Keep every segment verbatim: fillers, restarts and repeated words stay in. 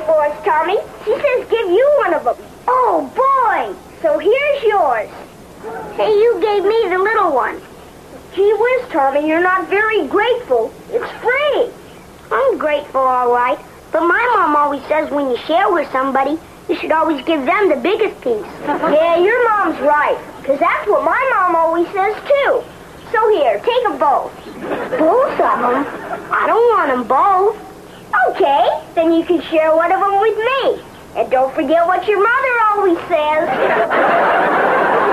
for us, Tommy. She says give you one of them. Oh, boy. So here's yours. Hey, you gave me the little one. Gee whiz, Tommy, you're not very grateful. It's free. I'm grateful, all right. But my mom always says when you share with somebody, you should always give them the biggest piece. Yeah, your mom's right. Because that's what my mom always says, too. So here, take them both. Both of them? I don't want them both. Okay, then you can share one of them with me. And don't forget what your mother always says.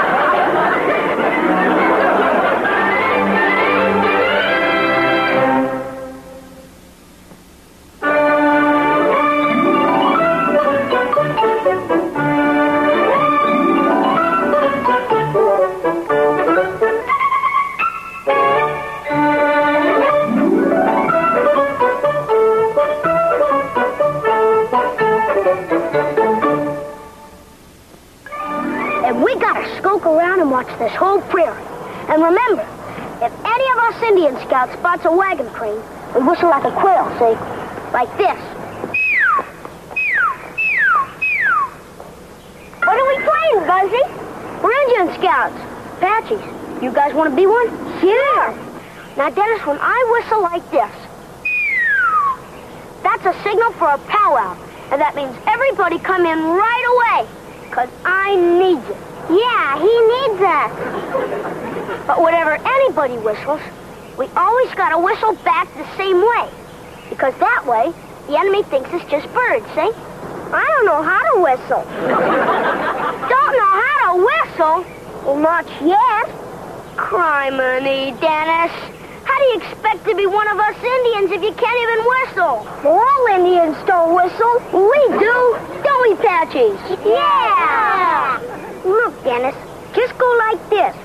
Watch this whole prairie. And remember, if any of us Indian scouts spots a wagon train, we whistle like a quail, see? Like this. What are we playing, Buzzy? We're Indian scouts. Apaches. You guys want to be one? Yeah. Now, Dennis, when I whistle like this, that's a signal for a powwow. And that means everybody come in right away, because I need you. Yeah, he needs us. But whenever anybody whistles, we always gotta whistle back the same way. Because that way, the enemy thinks it's just birds, see? I don't know how to whistle. Don't know how to whistle? Well, not yet. Criminy, Dennis. How do you expect to be one of us Indians if you can't even whistle? Well, all Indians don't whistle. We do. Don't we, Patches? Yeah. Look, Dennis, just go like this.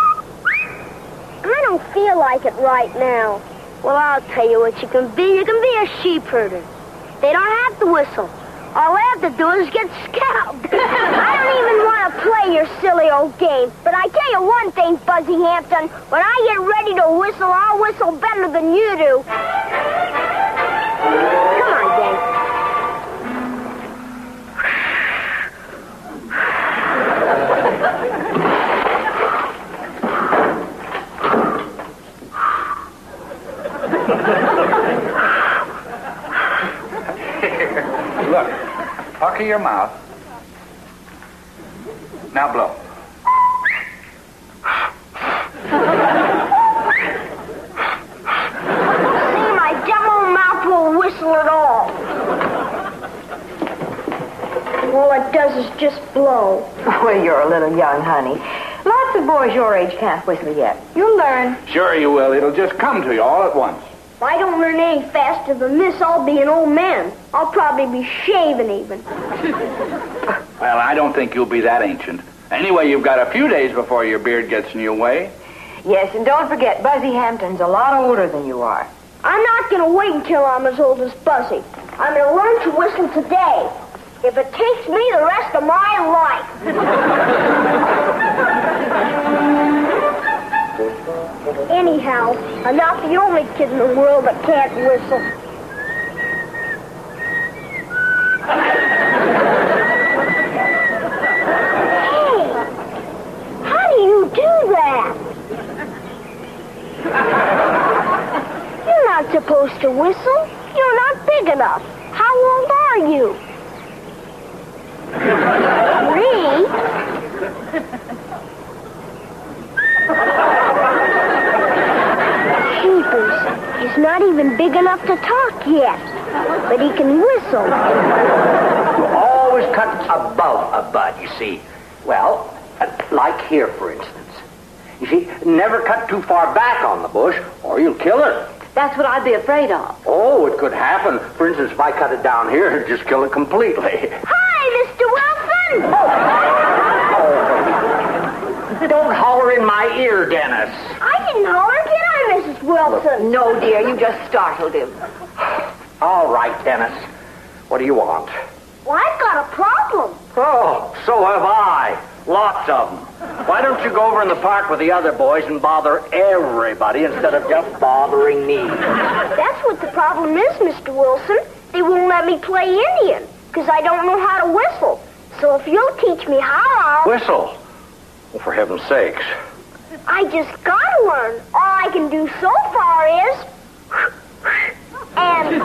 I don't feel like it right now. Well, I'll tell you what you can be. You can be a sheep herder. They don't have to whistle. All they have to do is get scalped. I don't even want to play your silly old game. But I tell you one thing, Buzzy Hampton. When I get ready to whistle, I'll whistle better than you do. Come on, Dan. Look, pucker your mouth. Now blow. See, my devil mouth won't whistle at all. All it does is just blow. Well, you're a little young, honey. Lots of boys your age can't whistle yet. You'll learn. Sure you will. It'll just come to you all at once. If I don't learn any faster than this, I'll be an old man. I'll probably be shaven even. Well, I don't think you'll be that ancient. Anyway, you've got a few days before your beard gets in your way. Yes, and don't forget, Buzzy Hampton's a lot older than you are. I'm not going to wait until I'm as old as Buzzy. I'm going to learn to whistle today, if it takes me the rest of my life. Anyhow, I'm not the only kid in the world that can't whistle. Hey, how do you do that? You're not supposed to whistle. You're not big enough. How old are you? Three? Jeepers, he's not even big enough to talk yet. But he can whistle. You always cut above a bud, you see. Well, like here, for instance. You see, never cut too far back on the bush, or you'll kill her. That's what I'd be afraid of. Oh, it could happen. For instance, if I cut it down here, it'd just kill it completely. Hi, Mister Wilson! Oh. Don't holler in my ear, Dennis. I didn't holler, did I, Missus Wilson? No, dear, you just startled him. All right, Dennis. What do you want? Well, I've got a problem. Oh, so have I. Lots of them. Why don't you go over in the park with the other boys and bother everybody instead of just bothering me? That's what the problem is, Mister Wilson. They won't let me play Indian. because I don't know how to whistle. So if you'll teach me how, I'll... Whistle? Well, for heaven's sakes. I just gotta learn. All I can do so far is... and...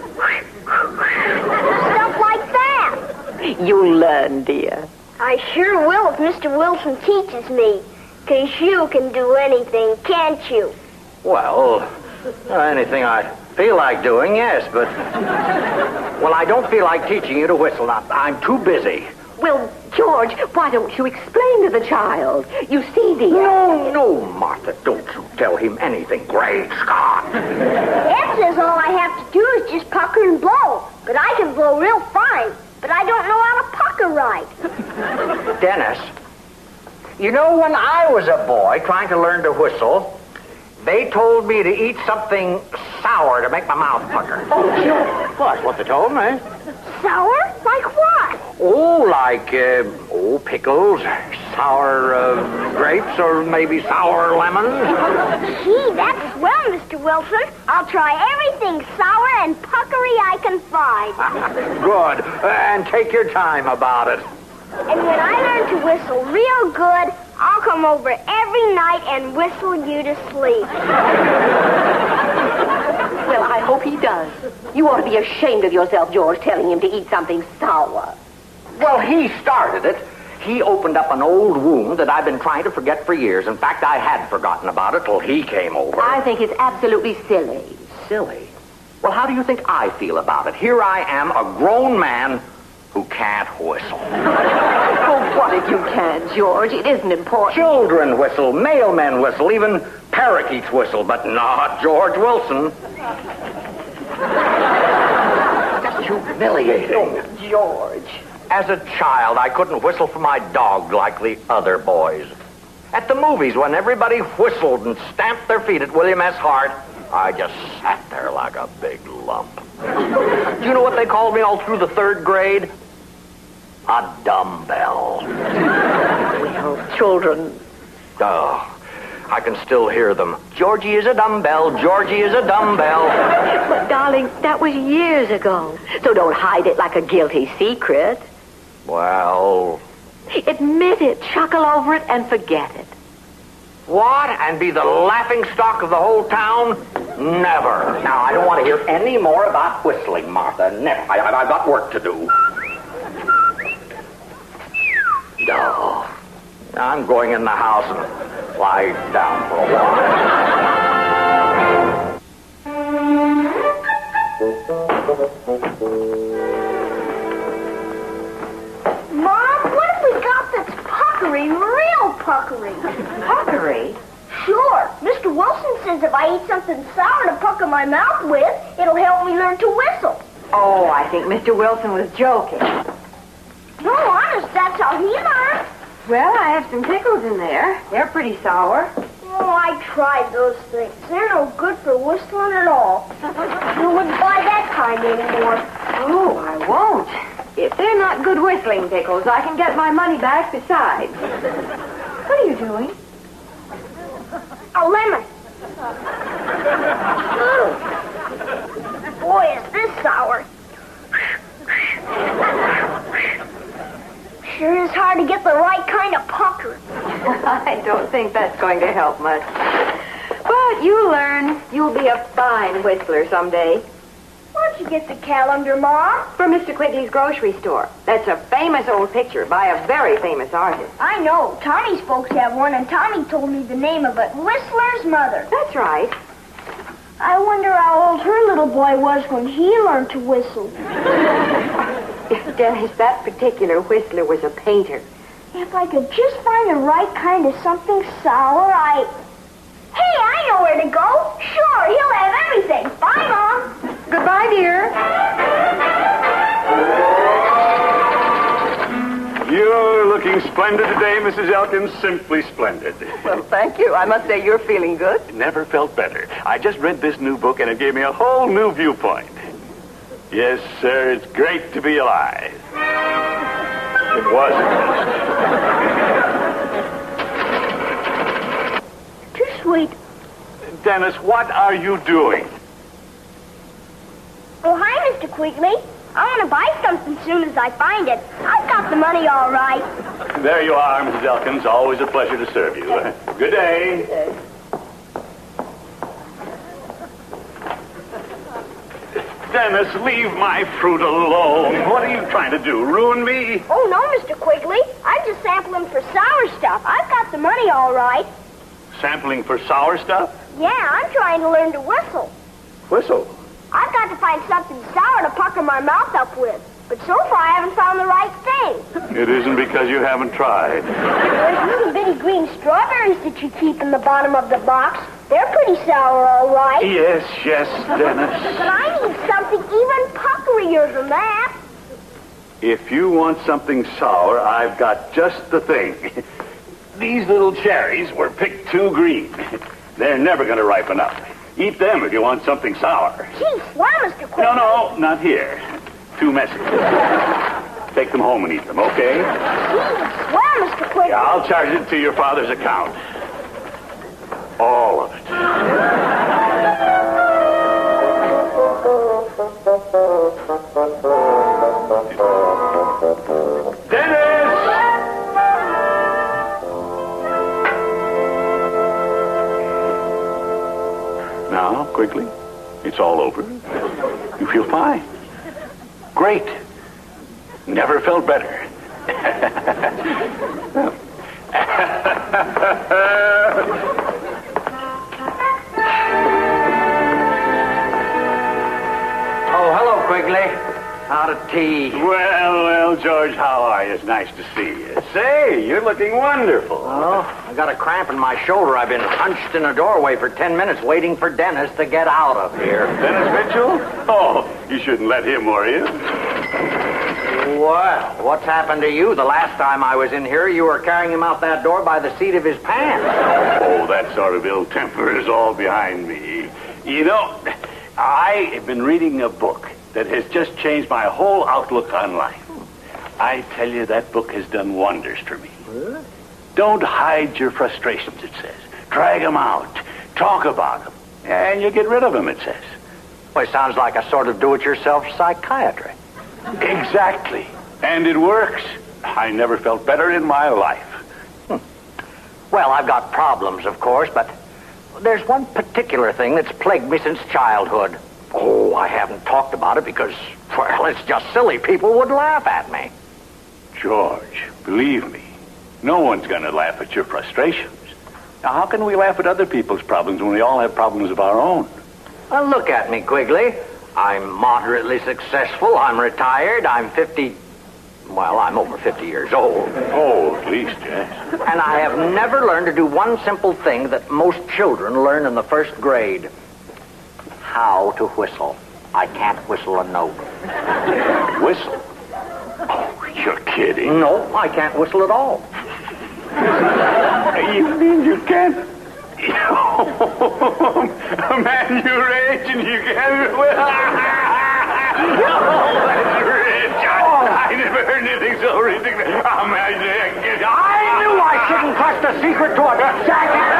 stuff like that. You'll learn, dear. I sure will if Mister Wilson teaches me. Because you can do anything, can't you? Well, uh, anything I feel like doing, yes, but... Well, I don't feel like teaching you to whistle. Now, I'm too busy. Well, George, why don't you explain to the child? You see, dear. No, no, Martha, don't you tell him anything. Great Scott. Ed says all I have to do is just pucker and blow. But I can blow real fine. But I don't know how to pucker right. Dennis, you know, when I was a boy trying to learn to whistle, they told me to eat something sour to make my mouth pucker. Oh, George. Well, that's what they told me. Sour? Like what? Oh, like, uh, oh, pickles, sour uh, grapes, or maybe sour lemons. Gee, that's swell, Mister Wilson. I'll try everything sour and puckery I can find. Good. And take your time about it. And when I learn to whistle real good, I'll come over every night and whistle you to sleep. Well, I hope he does. You ought to be ashamed of yourself, George, telling him to eat something sour. Well, he started it. He opened up an old wound that I've been trying to forget for years. In fact, I had forgotten about it till he came over. I think it's absolutely silly. Silly? Well, how do you think I feel about it? Here I am, a grown man who can't whistle. Oh, what if you can, George? It isn't important. Children whistle, mailmen whistle, even parakeets whistle, but not George Wilson. That's humiliating. Oh, George. As a child, I couldn't whistle for my dog like the other boys. At the movies, when everybody whistled and stamped their feet at William S. Hart, I just sat there like a big lump. Do you know what they called me all through the third grade? A dumbbell. Well, children. Oh, I can still hear them. Georgie is a dumbbell. Georgie is a dumbbell. But, darling, that was years ago. So don't hide it like a guilty secret. Well... Admit it, chuckle over it, and forget it. What? And be the laughing stock of the whole town? Never. Now, I don't want to hear any more about whistling, Martha. Never. I, I, I've got work to do. No. I'm going in the house and lie down for a Mom, what have we got that's puckery, real puckery? Puckery? Sure. Mister Wilson says if I eat something sour to pucker my mouth with, it'll help me learn to whistle. Oh, I think Mister Wilson was joking. No, honest, that's how he learned. Well, I have some pickles in there. They're pretty sour. Oh, I tried those things. They're no good for whistling at all. You wouldn't buy that kind anymore. Oh, I won't. If they're not good whistling pickles, I can get my money back besides. What are you doing? A lemon. Mm. Boy, is this sour. Sure is hard to get the right kind of pucker. I don't think that's going to help much. But you learn. You'll be a fine whistler someday. Where'd you get the calendar, Mom? From Mister Quigley's grocery store. That's a famous old picture by a very famous artist. I know. Tommy's folks have one, and Tommy told me the name of it. Whistler's Mother. That's right. I wonder how old her little boy was when he learned to whistle. If Dennis, that particular whistler was a painter. If I could just find the right kind of something sour, I... Hey, I know where to go. Sure, he'll have everything. Bye, Mom. Goodbye, dear. You're looking splendid today, Missus Elkins. Simply splendid. Well, thank you. I must say you're feeling good. Never felt better. I just read this new book, and it gave me a whole new viewpoint. Yes, sir, it's great to be alive. It wasn't. Too sweet. Dennis, what are you doing? Oh, hi, Mister Quigley. I want to buy something as soon as I find it. I've got the money all right. There you are, Missus Elkins. Always a pleasure to serve you. Good day. Dennis, leave my fruit alone. What are you trying to do, ruin me? Oh, no, Mister Quigley. I'm just sampling for sour stuff. I've got the money all right. Sampling for sour stuff? Yeah, I'm trying to learn to whistle. Whistle. I've got to find something sour to pucker my mouth up with. But so far, I haven't found the right thing. It isn't because you haven't tried. There's little bitty green strawberries that you keep in the bottom of the box. They're pretty sour, all right. Yes, yes, Dennis. But I need something even puckerier than that. If you want something sour, I've got just the thing. These little cherries were picked too green. They're never going to ripen up. Eat them if you want something sour. Gee, swell, Mister Quigley. No, no, not here. Too messy. Take them home and eat them, okay? Gee, swell, Mister Quigley. Yeah, I'll charge it to your father's account. All of it. Dennis! Now, quickly. It's all over. You feel fine. Great. Never felt better. Oh, hello, Quigley. Out of tea. Well, well, George, how are you? It's nice to see you. Say, you're looking wonderful. Oh, I got a cramp in my shoulder. I've been hunched in a doorway for ten minutes waiting for Dennis to get out of here. Dennis Mitchell? Oh, you shouldn't let him worry you. Well, what's happened to you? The last time I was in here, you were carrying him out that door by the seat of his pants. Oh, that sort of ill temper is all behind me. You know, I have been reading a book that has just changed my whole outlook on life. I tell you, that book has done wonders for me. What? Don't hide your frustrations, it says. Drag them out. Talk about them. And you get rid of them, it says. Well, it sounds like a sort of do-it-yourself psychiatry. Exactly. And it works. I never felt better in my life. Hmm. Well, I've got problems, of course, but there's one particular thing that's plagued me since childhood. Oh, I haven't talked about it because, well, it's just silly. People would laugh at me. George, believe me, no one's going to laugh at your frustrations. Now, how can we laugh at other people's problems when we all have problems of our own? Well, look at me, Quigley. I'm moderately successful. I'm retired. I'm fifty... Well, I'm over fifty years old. Oh, at least, yes. And I have never learned to do one simple thing that most children learn in the first grade. How to whistle. I can't whistle a note. Whistle? Oh, you're kidding. No, I can't whistle at all. You mean you can't? A man your age and you can't... Oh, that's rich. I, I never heard anything so ridiculous. Oh, man, I knew I shouldn't trust a secret to a jacket.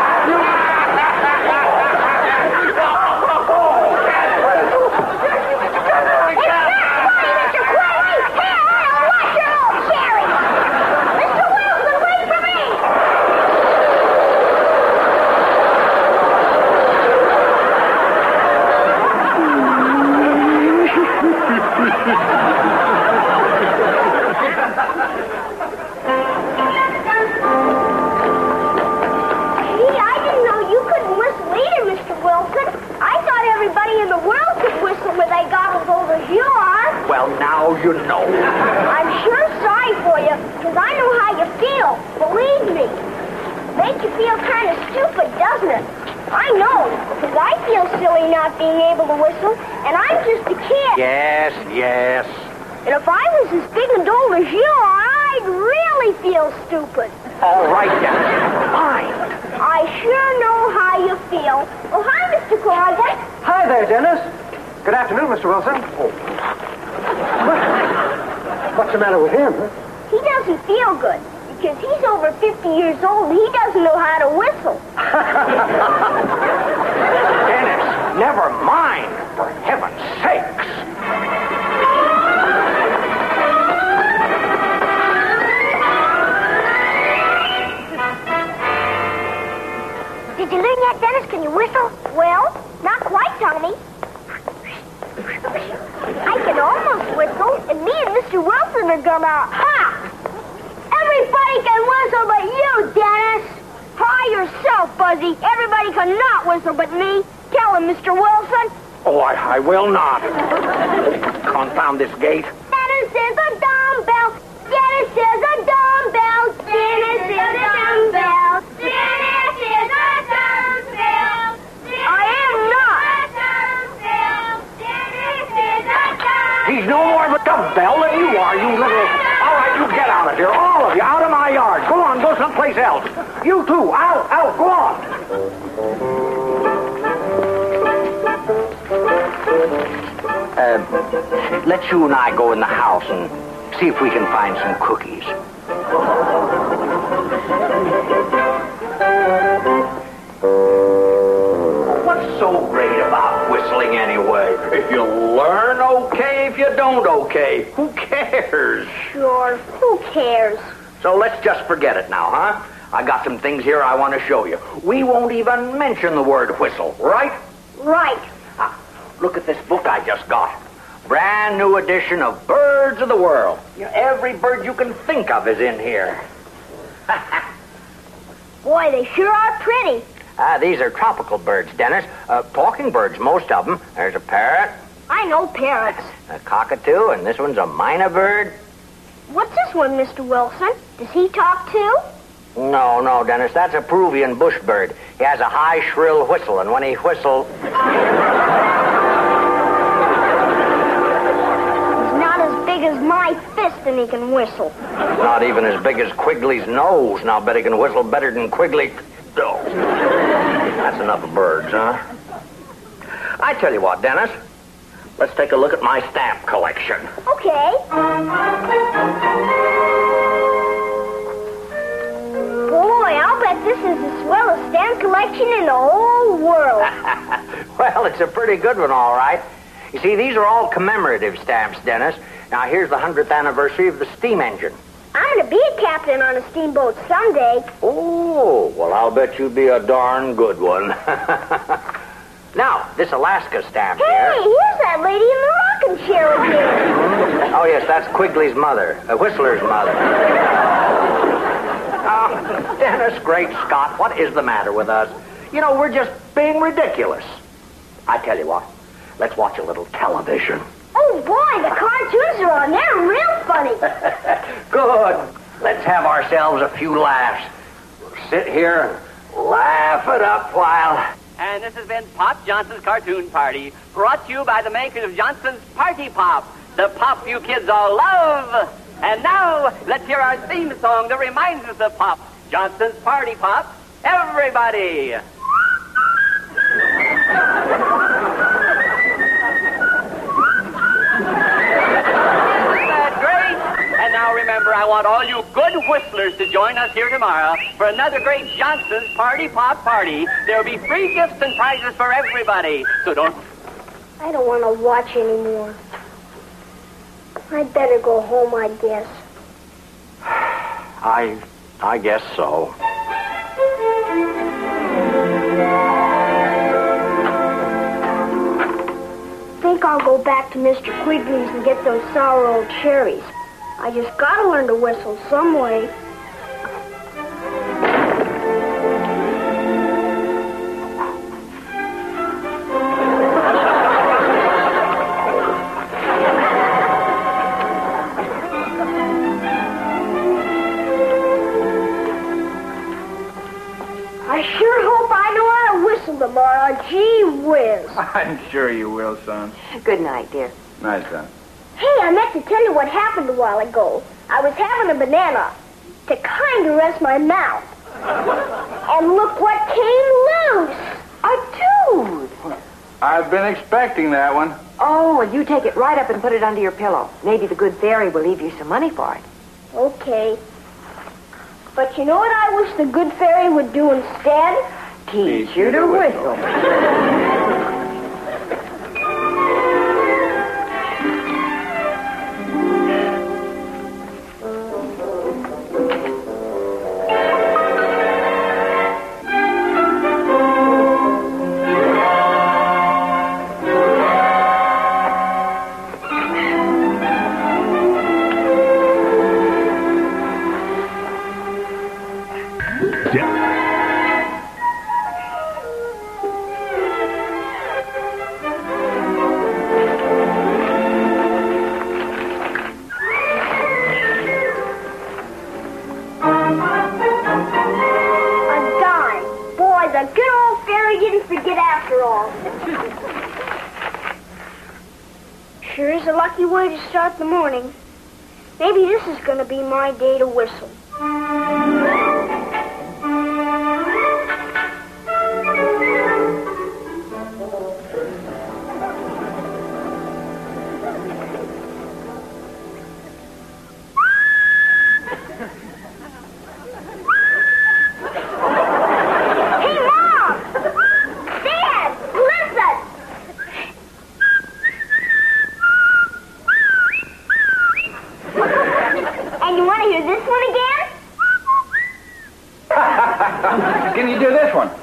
Well, now you know. I'm sure sorry for you, because I know how you feel. Believe me. Makes you feel kind of stupid, doesn't it? I know, because I feel silly not being able to whistle, and I'm just a kid. Yes, yes. And if I was as big and old as you are, I'd really feel stupid. All right, then. Fine. I sure know how you feel. Oh, hi, Mister Corrigan. Hi there, Dennis. Good afternoon, Mister Wilson. Oh. What's the matter with him? Huh? He doesn't feel good because he's over fifty years old and he doesn't know how to whistle. Dennis, never mind, for heaven's sakes. never gonna... Ha! Everybody can whistle but you, Dennis. Try yourself, Buzzy. Everybody cannot whistle but me. Tell him, Mister Wilson. Oh, I, I will not. Confound this gate. Dennis is a dumbbell. Dennis is a dumbbell. Dennis is a dumbbell. Dennis is a dumbbell. I am not. Dennis is a dumbbell. He's no more of a dumbbell than you are, you little... All right, you get out of here. All of you, out of my yard. Go on, go someplace else. You too, out, out, go on. Uh, let's you and I go in the house and see if we can find some cookies. What's so great about whistling anyway? If you learn, okay. If you don't, okay. Who cares? Sure, who cares? So let's just forget it now, huh? I got some things here I want to show you. We won't even mention the word whistle, right? Right. Ah, look at this book I just got. Brand new edition of Birds of the World. You know, every bird you can think of is in here. Boy, they sure are pretty. Ah, these are tropical birds, Dennis. Uh, talking birds, most of them. There's a parrot, I know parrots. a cockatoo, and this one's a mynah bird. What's this one, Mister Wilson? Does he talk too? No, no, Dennis, that's a Peruvian bush bird. He has a high, shrill whistle, and when he whistles... He's not as big as my fist and he can whistle. Not even as big as Quigley's nose, and I'll bet he can whistle better than Quigley... Oh. That's enough of birds, huh? I tell you what, Dennis. Let's take a look at my stamp collection. Okay. Boy, I'll bet this is the swellest stamp collection in the whole world. Well, it's a pretty good one, all right. You see, these are all commemorative stamps, Dennis. Now, here's the hundredth anniversary of the steam engine. I'm going to be a captain on a steamboat someday. Oh, well, I'll bet you'd be a darn good one. Now, this Alaska stamp Hey, here. here's that lady in the rocking chair again. Oh, yes, that's Quigley's mother, uh, Whistler's mother. Oh, Dennis, great Scott, what is the matter with us? You know, we're just being ridiculous. I tell you what, let's watch a little television. Oh, boy, the cartoons are on. They're real funny. Good. Let's have ourselves a few laughs. We'll sit here and laugh it up while... And this has been Pop Johnson's Cartoon Party, brought to you by the makers of Johnson's Party Pop, the pop you kids all love. And now, let's hear our theme song that reminds us of Pop, Johnson's Party Pop. Everybody! Now remember, I want all you good whistlers to join us here tomorrow for another great Johnson's Party Pop Party. There'll be free gifts and prizes for everybody. So don't... I don't want to watch anymore. I'd better go home, I guess. I... I guess so. Think I'll go back to Mister Quigley's and get those sour old cherries. I just gotta learn to whistle some way. I sure hope I know how to whistle tomorrow. Gee whiz. I'm sure you will, son. Good night, dear. Nice, son. Hey, I meant to tell you what happened a while ago. I was having a banana to kind of rest my mouth. And look what came loose. A tooth. I've been expecting that one. Oh, well, you take it right up and put it under your pillow. Maybe the good fairy will leave you some money for it. Okay. But you know what I wish the good fairy would do instead? Teach you to whistle. well. Sure is a lucky way to start the morning. Maybe this is going to be my day to whistle. Can you do this one?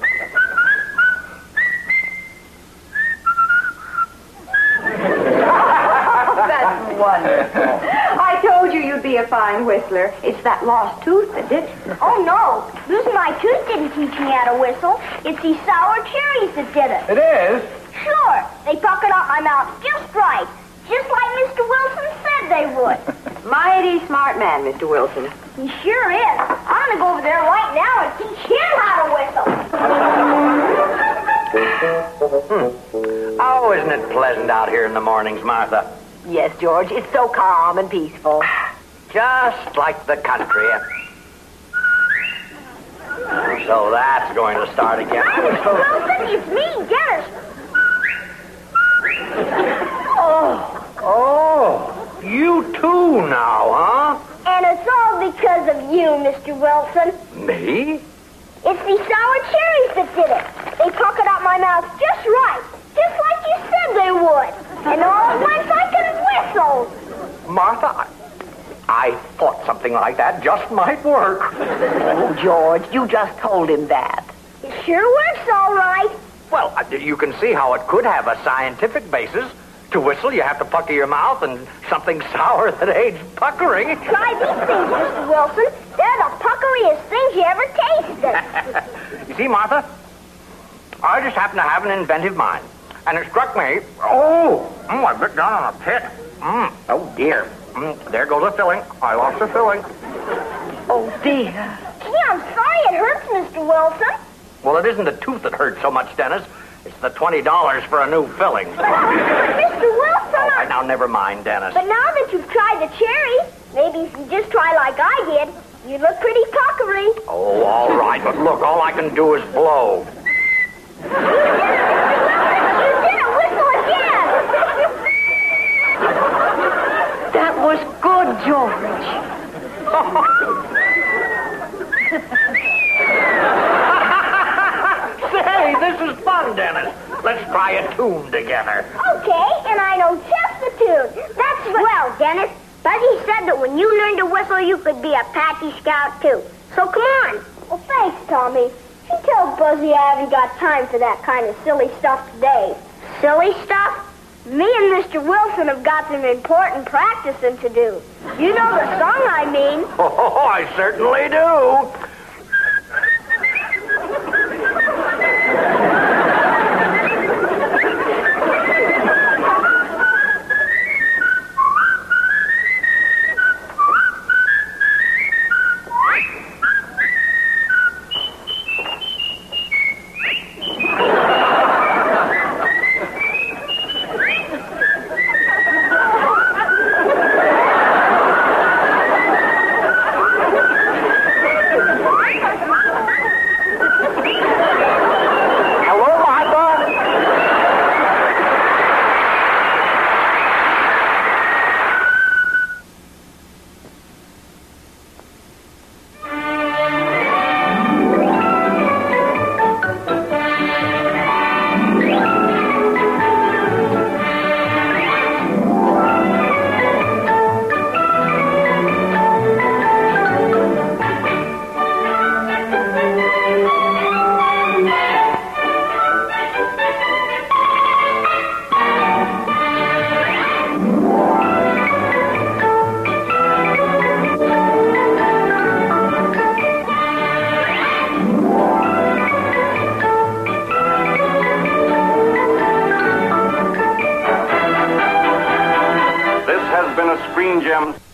That's wonderful. I told you you'd be a fine whistler. It's that lost tooth that did it. Oh, no. Losing my tooth didn't teach me how to whistle. It's these sour cherries that did it. It is? Sure. They puckered up my mouth just right. Just like Mister Wilson said they would. Mighty smart man, Mister Wilson. He sure is. I'm going to go over there right now and teach him how to whistle. hmm. Oh, isn't it pleasant out here in the mornings, Martha? Yes, George. It's so calm and peaceful. Just like the country. So that's going to start again. Hi, Mister Wilson. It's me, Dennis. Oh, oh, you too now, huh? And it's all because of you, Mister Wilson. Me? It's these sour cherries that did it. They puckered up my mouth just right, just like you said they would. And all at once I can whistle. Martha, I, I thought something like that just might work. Oh, George, you just told him that. It sure works all right. Well, uh, you can see how it could have a scientific basis. To whistle, you have to pucker your mouth, and something sour that aids puckering. Try these things, Mister Wilson. They're the puckeriest things you ever tasted. You see, Martha, I just happen to have an inventive mind. And it struck me, oh, mm, I bit down on a pit. Mm, oh, dear. Mm, there goes the filling. I lost the filling. Oh, dear. Gee, I'm sorry it hurts, Mister Wilson. Well, it isn't the tooth that hurts so much, Dennis. It's the twenty dollars for a new filling. Mister Wilson! Oh, I, now, never mind, Dennis. But now that you've tried the cherries, maybe if you just try like I did, you'd look pretty puckery. Oh, all right. But look, all I can do is blow. You did it! Whistle again! That was good, George. Say, this is fun, Dennis. Let's try a tune together. Okay, and I know just the tune. That's well, Dennis. Buzzy said that when you learned to whistle, you could be a Apache Scout, too. So come on. Well, thanks, Tommy. You tell Buzzy I haven't got time for that kind of silly stuff today. Silly stuff? Me and Mister Wilson have got some important practicing to do. You know the song I mean. Oh, I certainly do. Screen Gems